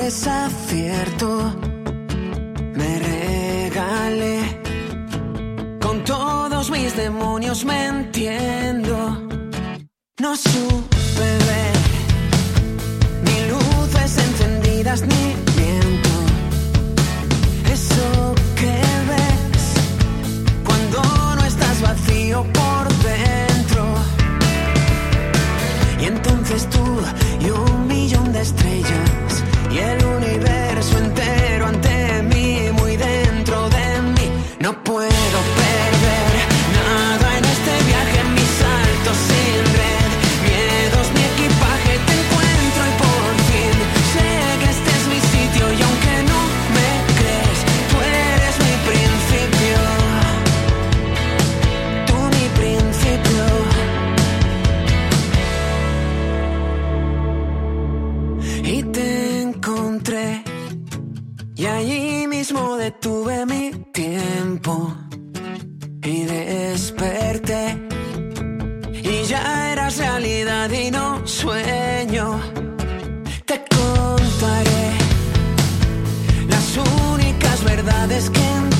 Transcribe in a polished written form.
desacierto me regalé. Con todos mis demonios me entiendo. No supe ver ni luces encendidas ni viento. Eso que ves cuando no estás vacío por dentro. Y entonces tú y 1.000.000 de estrellas y el universo entero ante mí, muy dentro de mí. No puedo perder nada en este viaje, en mis saltos sin red, miedos, mi equipaje, te encuentro y por fin sé que este es mi sitio. Y aunque no me crees, tú eres mi principio, tú mi principio. Y te encontré y allí mismo detuve mi tiempo y desperté. Y ya eras realidad y no sueño. Te contaré las únicas verdades que entiendo.